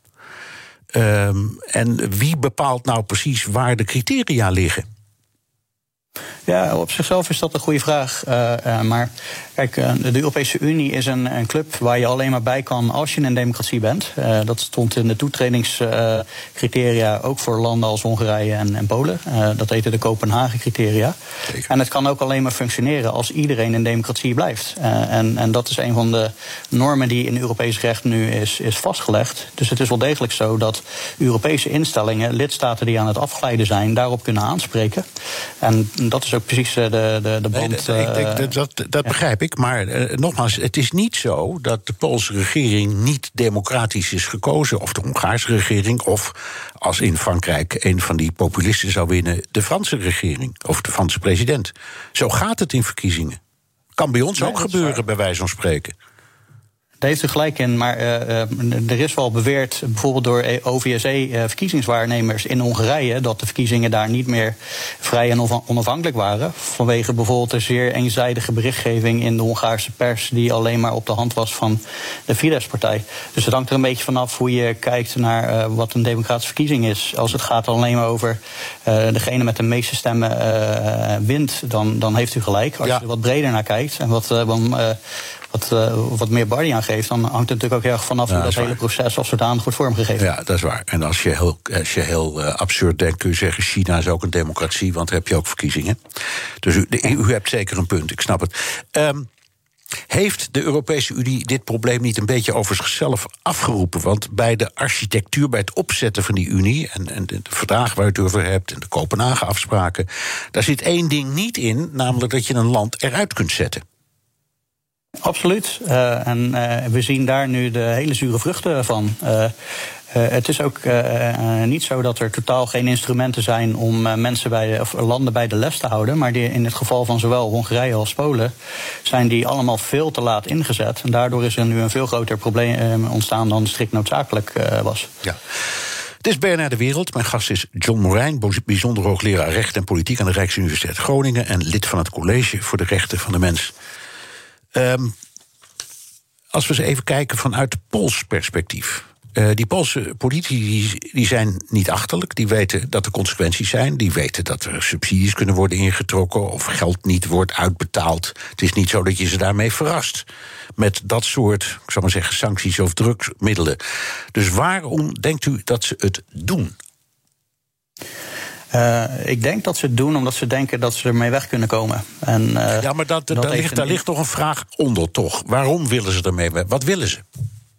Um, en wie bepaalt nou precies waar de criteria liggen? Ja, op zichzelf is dat een goede vraag. Uh, uh, maar kijk, uh, de Europese Unie is een, een club waar je alleen maar bij kan als je een democratie bent. Uh, dat stond in de toetredingscriteria uh, ook voor landen als Hongarije en, en Polen. Uh, dat heette de Kopenhagen-criteria. Zeker. En het kan ook alleen maar functioneren als iedereen een democratie blijft. Uh, en, en dat is een van de normen die in Europees recht nu is, is vastgelegd. Dus het is wel degelijk zo dat Europese instellingen, lidstaten die aan het afglijden zijn, daarop kunnen aanspreken. En dat is ook precies de, de, de band. Nee, dat, ik, dat, dat, dat ja. begrijp ik. Maar uh, nogmaals, het is niet zo dat de Poolse regering niet democratisch is gekozen. Of de Hongaarse regering. Of als in Frankrijk een van die populisten zou winnen, de Franse regering. Of de Franse president. Zo gaat het in verkiezingen. Kan bij ons nee, ook gebeuren, bij wijze van spreken. Daar heeft u gelijk in, maar uh, er is wel beweerd, bijvoorbeeld door O V S E-verkiezingswaarnemers in Hongarije, dat de verkiezingen daar niet meer vrij en onafhankelijk waren. Vanwege bijvoorbeeld de zeer eenzijdige berichtgeving in de Hongaarse pers, die alleen maar op de hand was van de Fidesz-partij. Dus het hangt er een beetje vanaf hoe je kijkt naar uh, wat een democratische verkiezing is. Als het gaat alleen maar over uh, degene met de meeste stemmen uh, wint, dan, dan heeft u gelijk. Als ja. je er wat breder naar kijkt en wat... Uh, uh, Wat, uh, wat meer body aan geeft, dan hangt het natuurlijk ook heel erg vanaf ja, hoe dat, dat hele proces als zodanig wordt vormgegeven. Ja, dat is waar. En als je heel, als je heel uh, absurd denkt, kun je zeggen, China is ook een democratie, want daar heb je ook verkiezingen. Dus u, u hebt zeker een punt, ik snap het. Um, heeft de Europese Unie dit probleem niet een beetje over zichzelf afgeroepen? Want bij de architectuur, bij het opzetten van die Unie, en, en de verdragen waar u het over hebt, en de Kopenhagen-afspraken, daar zit één ding niet in, namelijk dat je een land eruit kunt zetten. Absoluut. Uh, en uh, we zien daar nu de hele zure vruchten van. Uh, uh, het is ook uh, uh, niet zo dat er totaal geen instrumenten zijn om uh, mensen bij de, of landen bij de les te houden. Maar die, in het geval van zowel Hongarije als Polen zijn die allemaal veel te laat ingezet. En daardoor is er nu een veel groter probleem uh, ontstaan dan strikt noodzakelijk uh, was. Ja. Het is B N R De Wereld. Mijn gast is John Morijn, bijzonder hoogleraar recht en politiek aan de Rijksuniversiteit Groningen en lid van het College voor de Rechten van de Mens. Um, als we eens even kijken vanuit Pools perspectief. Uh, die Poolse politici die, die zijn niet achterlijk. Die weten dat er consequenties zijn. Die weten dat er subsidies kunnen worden ingetrokken of geld niet wordt uitbetaald. Het is niet zo dat je ze daarmee verrast met dat soort, ik zal maar zeggen, sancties of drugsmiddelen. Dus waarom denkt u dat ze het doen? Uh, ik denk dat ze het doen omdat ze denken dat ze ermee weg kunnen komen. En, uh, ja, maar dat, dat daar, ligt, daar ligt toch een vraag onder, toch? Waarom willen ze ermee weg? Wat willen ze?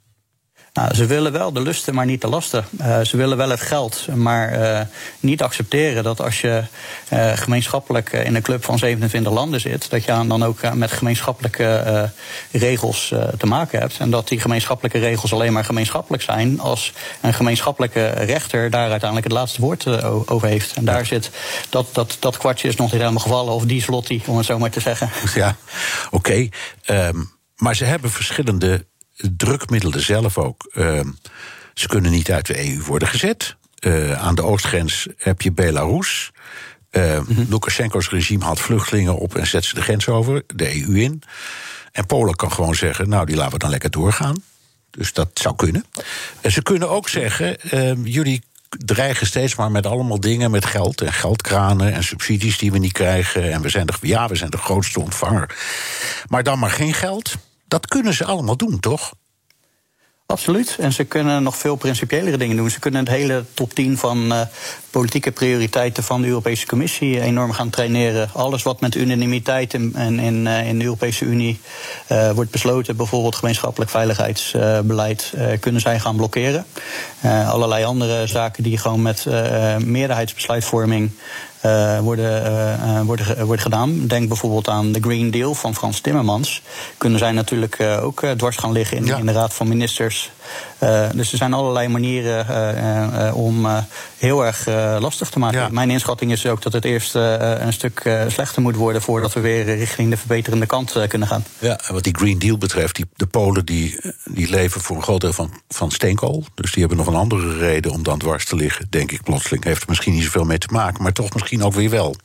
Nou, ze willen wel de lusten, maar niet de lasten. Uh, ze willen wel het geld, maar uh, niet accepteren dat als je uh, gemeenschappelijk in een club van zevenentwintig landen zit, dat je dan ook uh, met gemeenschappelijke uh, regels uh, te maken hebt. En dat die gemeenschappelijke regels alleen maar gemeenschappelijk zijn als een gemeenschappelijke rechter daar uiteindelijk het laatste woord uh, over heeft. En daar zit, dat, dat, dat kwartje is nog niet helemaal gevallen, of die slottie, om het zo maar te zeggen. Ja, oké. Okay. Um, maar ze hebben verschillende drukmiddelen zelf ook. Uh, ze kunnen niet uit de E U worden gezet. Uh, aan de oostgrens heb je Belarus. Uh, mm-hmm. Lukashenko's regime haalt vluchtelingen op en zet ze de grens over, de E U in. En Polen kan gewoon zeggen, nou, die laten we dan lekker doorgaan. Dus dat zou kunnen. En ze kunnen ook zeggen, uh, jullie dreigen steeds maar met allemaal dingen, met geld en geldkranen en subsidies die we niet krijgen. En we zijn de, ja, we zijn de grootste ontvanger. Maar dan maar geen geld. Dat kunnen ze allemaal doen, toch? Absoluut. En ze kunnen nog veel principiëlere dingen doen. Ze kunnen het hele top tien van uh, politieke prioriteiten van de Europese Commissie enorm gaan traineren. Alles wat met unanimiteit in, in, in, uh, in de Europese Unie uh, wordt besloten, bijvoorbeeld gemeenschappelijk veiligheidsbeleid, uh, kunnen zij gaan blokkeren. Uh, allerlei andere zaken die gewoon met uh, meerderheidsbesluitvorming Uh, worden, uh, worden, worden gedaan. Denk bijvoorbeeld aan de Green Deal van Frans Timmermans. Kunnen zij natuurlijk uh, ook uh, dwars gaan liggen in, ja. in de Raad van Ministers. Uh, dus er zijn allerlei manieren uh, uh, om uh, heel erg uh, lastig te maken. Ja. Mijn inschatting is ook dat het eerst uh, een stuk uh, slechter moet worden voordat we weer richting de verbeterende kant uh, kunnen gaan. Ja, en wat die Green Deal betreft, die, de Polen die, die leven voor een groot deel van, van steenkool. Dus die hebben nog een andere reden om dan dwars te liggen, denk ik plotseling. Heeft er misschien niet zoveel mee te maken, maar toch misschien ook weer wel.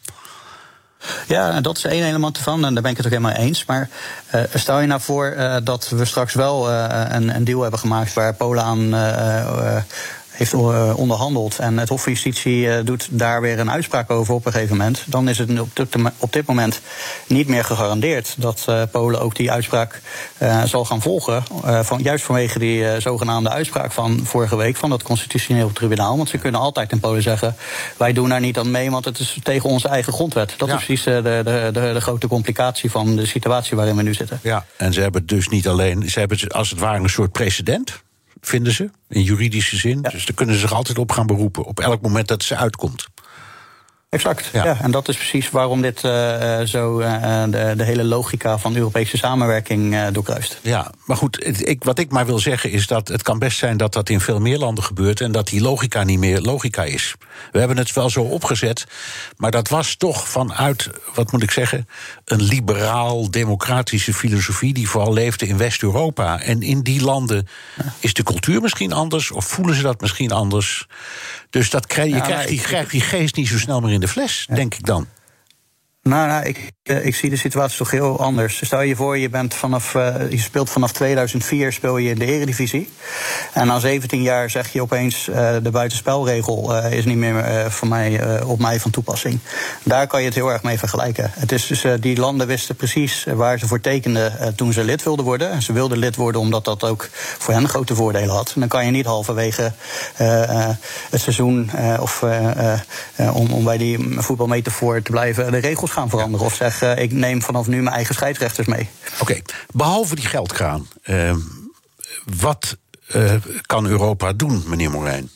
Ja, dat is één element ervan en daar ben ik het ook helemaal eens. Maar uh, stel je nou voor uh, dat we straks wel uh, een, een deal hebben gemaakt waar Polen aan uh, uh, heeft uh, onderhandeld en het Hof van Justitie uh, doet daar weer een uitspraak over op een gegeven moment, dan is het op dit, op dit moment niet meer gegarandeerd dat uh, Polen ook die uitspraak uh, zal gaan volgen. Uh, van, juist vanwege die uh, zogenaamde uitspraak van vorige week van dat constitutioneel tribunaal. Want ze kunnen altijd in Polen zeggen, wij doen daar niet aan mee, want het is tegen onze eigen grondwet. Dat ja. is precies uh, de, de, de, de grote complicatie van de situatie waarin we nu zitten. Ja, en ze hebben dus niet alleen, ze hebben als het ware een soort precedent, vinden ze, in juridische zin. Ja. Dus daar kunnen ze zich altijd op gaan beroepen, op elk moment dat ze uitkomt. Exact, ja. ja. En dat is precies waarom dit uh, zo uh, de, de hele logica van Europese samenwerking uh, doorkruist. Ja, maar goed, ik, wat ik maar wil zeggen is dat het kan best zijn dat dat in veel meer landen gebeurt en dat die logica niet meer logica is. We hebben het wel zo opgezet, maar dat was toch vanuit, wat moet ik zeggen, een liberaal-democratische filosofie die vooral leefde in West-Europa. En in die landen ja. is de cultuur misschien anders, of voelen ze dat misschien anders. Dus dat krijg, je ja, krijgt, die, ik, krijgt die geest niet zo snel meer in de fles, ja. denk ik dan. Nou, nou ik, uh, ik zie de situatie toch heel anders. Stel je voor, je, bent vanaf, uh, je speelt vanaf tweeduizend vier speel je in de Eredivisie. En na zeventien jaar zeg je opeens, uh, de buitenspelregel uh, is niet meer uh, voor mij, uh, op mij van toepassing. Daar kan je het heel erg mee vergelijken. Het is dus, uh, die landen wisten precies waar ze voor tekenden uh, toen ze lid wilden worden. En ze wilden lid worden omdat dat ook voor hen grote voordelen had. En dan kan je niet halverwege uh, uh, het seizoen, uh, of uh, uh, uh, om, om bij die voetbalmetafoor te blijven, de regels gaan veranderen. Ja. Of zeg, uh, ik neem vanaf nu mijn eigen scheidsrechters mee. Oké, okay. Behalve die geldkraan, uh, wat uh, kan Europa doen, meneer Morijn?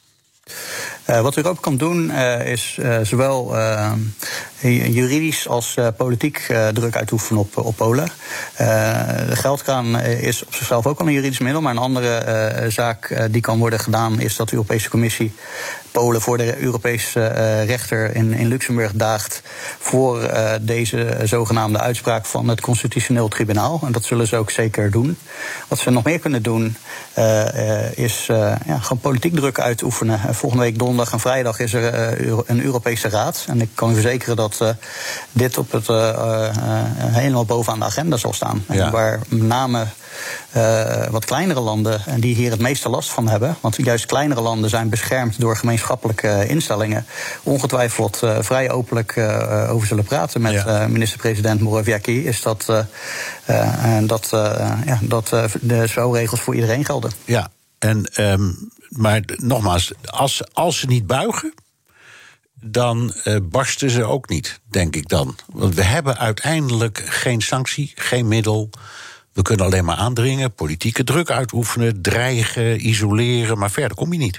Uh, wat Europa kan doen uh, is uh, zowel uh, juridisch als uh, politiek uh, druk uitoefenen op, op Polen. Uh, de geldkraan is op zichzelf ook al een juridisch middel, maar een andere uh, zaak uh, die kan worden gedaan is dat de Europese Commissie Polen voor de Europese uh, rechter in, in Luxemburg daagt voor uh, deze zogenaamde uitspraak van het Constitutioneel Tribunaal. En dat zullen ze ook zeker doen. Wat ze nog meer kunnen doen uh, uh, is uh, ja, gewoon politiek druk uitoefenen. Uh, volgende week donderdag en vrijdag is er uh, een Europese Raad. En ik kan u verzekeren dat uh, dit op het uh, uh, helemaal bovenaan de agenda zal staan. Ja. En waar met name Uh, wat kleinere landen en die hier het meeste last van hebben. Want juist kleinere landen zijn beschermd door gemeenschappelijke instellingen. Ongetwijfeld uh, vrij openlijk uh, over zullen praten met ja. uh, minister-president Morawiecki. Is dat, uh, uh, dat, uh, ja, dat uh, de spelregels voor iedereen gelden. Ja, en, um, maar nogmaals, als, als ze niet buigen, dan uh, barsten ze ook niet, denk ik dan. Want we hebben uiteindelijk geen sanctie, geen middel. We kunnen alleen maar aandringen, politieke druk uitoefenen, dreigen, isoleren, maar verder kom je niet.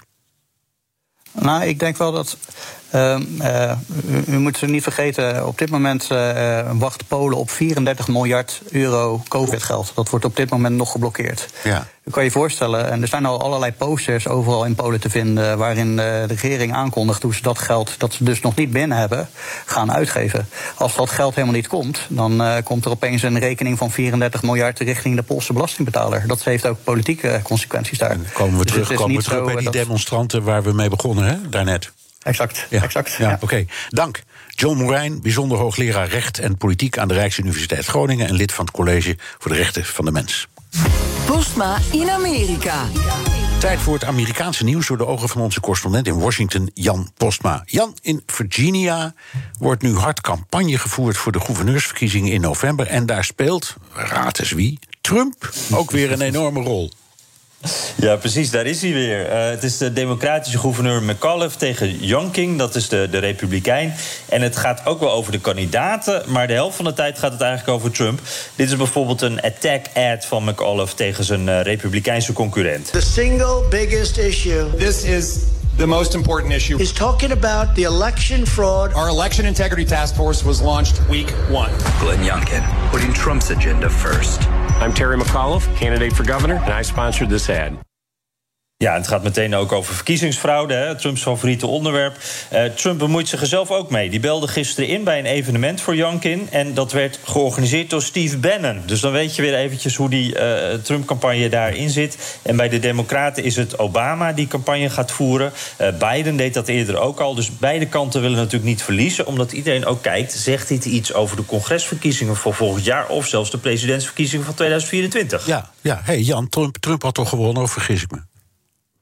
Nou, ik denk wel dat Uh, uh, u, u moet niet vergeten, op dit moment uh, wacht Polen op vierendertig miljard euro COVID-geld. Dat wordt op dit moment nog geblokkeerd. Ja. U kan je voorstellen, en er zijn al allerlei posters overal in Polen te vinden waarin de regering aankondigt hoe ze dat geld, dat ze dus nog niet binnen hebben, gaan uitgeven. Als dat geld helemaal niet komt, dan uh, komt er opeens een rekening van vierendertig miljard richting de Poolse belastingbetaler. Dat heeft ook politieke consequenties daar. En komen we dus terug, komen we terug zo, bij die dat... demonstranten waar we mee begonnen, hè, daarnet. Exact, ja. exact. Ja, ja. Oké, okay. Dank. John Morijn, bijzonder hoogleraar recht en politiek aan de Rijksuniversiteit Groningen en lid van het College voor de Rechten van de Mens. Postma in Amerika. Tijd voor het Amerikaanse nieuws door de ogen van onze correspondent in Washington, Jan Postma. Jan, in Virginia wordt nu hard campagne gevoerd voor de gouverneursverkiezingen in november. En daar speelt, raad eens wie, Trump ook weer een enorme rol. Ja, precies, daar is hij weer. Uh, het is de democratische gouverneur McAuliffe tegen Youngkin, dat is de, de republikein. En het gaat ook wel over de kandidaten, maar de helft van de tijd gaat het eigenlijk over Trump. Dit is bijvoorbeeld een attack-ad van McAuliffe tegen zijn uh, republikeinse concurrent. The single biggest issue. This is the most important issue. Is talking about the election fraud. Our election integrity task force was launched week one. Glenn Youngkin, putting Trump's agenda first. I'm Terry McAuliffe, candidate for governor, and I sponsored this ad. Ja, het gaat meteen ook over verkiezingsfraude, hè, Trumps favoriete onderwerp. Uh, Trump bemoeit zich er zelf ook mee. Die belde gisteren in bij een evenement voor Youngkin en dat werd georganiseerd door Steve Bannon. Dus dan weet je weer eventjes hoe die uh, Trump-campagne daarin zit. En bij de Democraten is het Obama die campagne gaat voeren. Uh, Biden deed dat eerder ook al. Dus beide kanten willen natuurlijk niet verliezen, omdat iedereen ook kijkt, zegt dit iets over de congresverkiezingen voor volgend jaar of zelfs de presidentsverkiezingen van tweeduizend vierentwintig? Ja, ja. Hey Jan, Trump, Trump had toch gewonnen, of vergis ik me?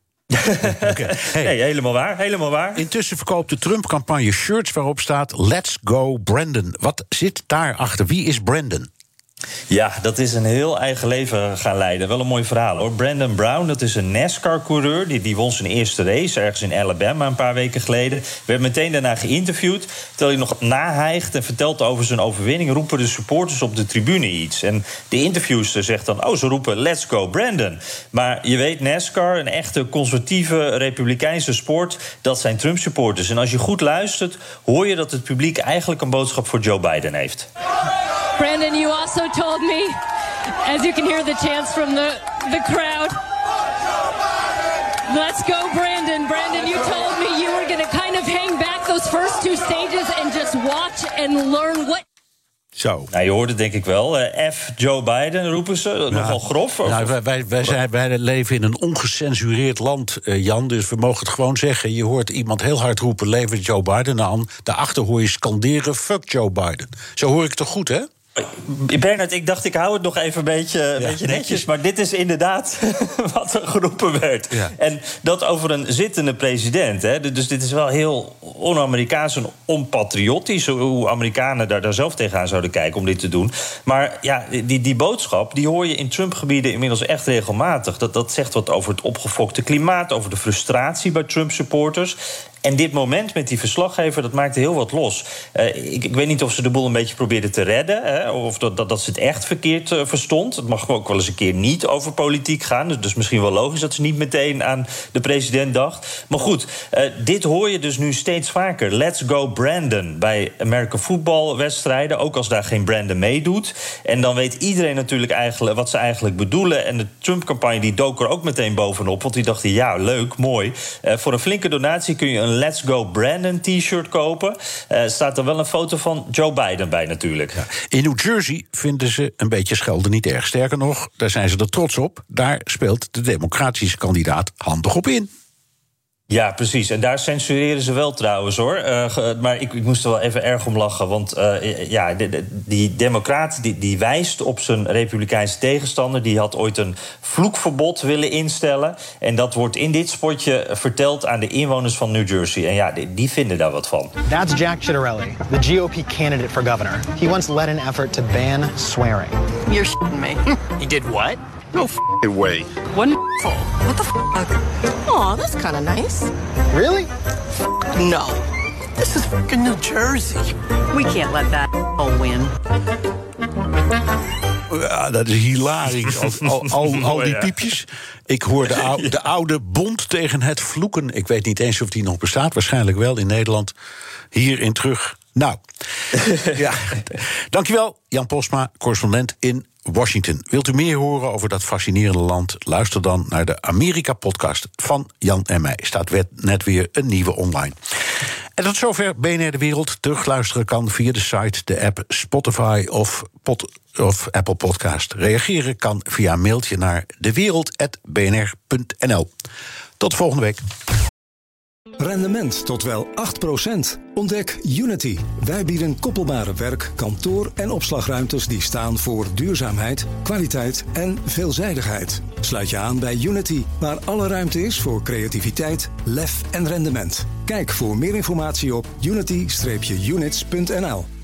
Okay. Hey. Nee, helemaal waar, helemaal waar. Intussen verkoopt de Trump-campagne shirts waarop staat Let's go Brandon. Wat zit daarachter? Wie is Brandon? Ja, dat is een heel eigen leven gaan leiden. Wel een mooi verhaal, hoor. Brandon Brown, dat is een NASCAR-coureur. Die, die won zijn eerste race ergens in Alabama een paar weken geleden. Werd meteen daarna geïnterviewd. Terwijl hij nog nahijgt en vertelt over zijn overwinning... roepen de supporters op de tribune iets. En de interviewster zegt dan, oh, ze roepen Let's go Brandon. Maar je weet, NASCAR, een echte conservatieve, republikeinse sport... dat zijn Trump-supporters. En als je goed luistert, hoor je dat het publiek... eigenlijk een boodschap voor Joe Biden heeft. Brandon, you also told me, as you can hear the chants from the, the crowd, let's go, Brandon. Brandon, you told me you were going to kind of hang back those first two stages and just watch and learn what... Zo. Nou, je hoort het denk ik wel. Uh, F. Joe Biden roepen ze. Nou, nogal grof. Nou, wij, wij, wij, zijn, wij leven in een ongecensureerd land, uh, Jan. Dus we mogen het gewoon zeggen. Je hoort iemand heel hard roepen, levert Joe Biden aan. Daarachter hoor je scanderen, fuck Joe Biden. Zo hoor ik het toch goed, hè? Bernard, ik dacht ik hou het nog even een beetje, een ja, beetje netjes, netjes. Maar dit is inderdaad wat er geroepen werd. Ja. En dat over een zittende president. Hè. Dus dit is wel heel on-Amerikaans en onpatriotisch... hoe Amerikanen daar, daar zelf tegenaan zouden kijken om dit te doen. Maar ja, die, die boodschap die hoor je in Trump-gebieden inmiddels echt regelmatig. Dat, dat zegt wat over het opgefokte klimaat... over de frustratie bij Trump-supporters... En dit moment met die verslaggever, dat maakte heel wat los. Uh, ik, ik weet niet of ze de boel een beetje probeerden te redden... Hè, of dat, dat, dat ze het echt verkeerd uh, verstond. Het mag ook wel eens een keer niet over politiek gaan. Dus, dus misschien wel logisch dat ze niet meteen aan de president dacht. Maar goed, uh, dit hoor je dus nu steeds vaker. Let's go Brandon bij American voetbalwedstrijden. Ook als daar geen Brandon meedoet. En dan weet iedereen natuurlijk eigenlijk wat ze eigenlijk bedoelen. En de Trump-campagne die dook er ook meteen bovenop. Want die dachten, ja, leuk, mooi. Uh, voor een flinke donatie kun je een Let's Go Brandon t-shirt kopen. Er uh, staat er wel een foto van Joe Biden bij natuurlijk. Ja. In New Jersey vinden ze een beetje schelden niet erg. Sterker nog, daar zijn ze er trots op. Daar speelt de democratische kandidaat handig op in. Ja, precies. En daar censureren ze wel trouwens, hoor. Uh, ge, maar ik, ik moest er wel even erg om lachen. Want uh, ja, de, de, die democraat die, die wijst op zijn republikeinse tegenstander. Die had ooit een vloekverbod willen instellen. En dat wordt in dit spotje verteld aan de inwoners van New Jersey. En ja, die, die vinden daar wat van. That's Jack Ciattarelli, the G O P candidate for governor. He once led an effort to ban swearing. You're shitting me. He did what? No f***ing way. One f***ful. What the f***? Aw, that's kind of nice. Really? No. This is fucking New Jersey. We can't let that all win. Ja, dat is hilarisch. Al, al, al, al die piepjes. Ik hoor de oude, de oude bond tegen het vloeken. Ik weet niet eens of die nog bestaat. Waarschijnlijk wel in Nederland. Hierin terug. Nou, ja. Dankjewel, Jan Postma, correspondent in Washington. Wilt u meer horen over dat fascinerende land? Luister dan naar de Amerika-podcast van Jan en mij. Staat net weer een nieuwe online. En tot zover B N R De Wereld. Terugluisteren kan via de site, de app Spotify of, pod, of Apple Podcast. Reageren kan via een mailtje naar dewereld apenstaartje b n r punt n l. Tot volgende week. Rendement tot wel acht procent. Ontdek Unity. Wij bieden koppelbare werk, kantoor en opslagruimtes die staan voor duurzaamheid, kwaliteit en veelzijdigheid. Sluit je aan bij Unity, waar alle ruimte is voor creativiteit, lef en rendement. Kijk voor meer informatie op unity dash units punt n l.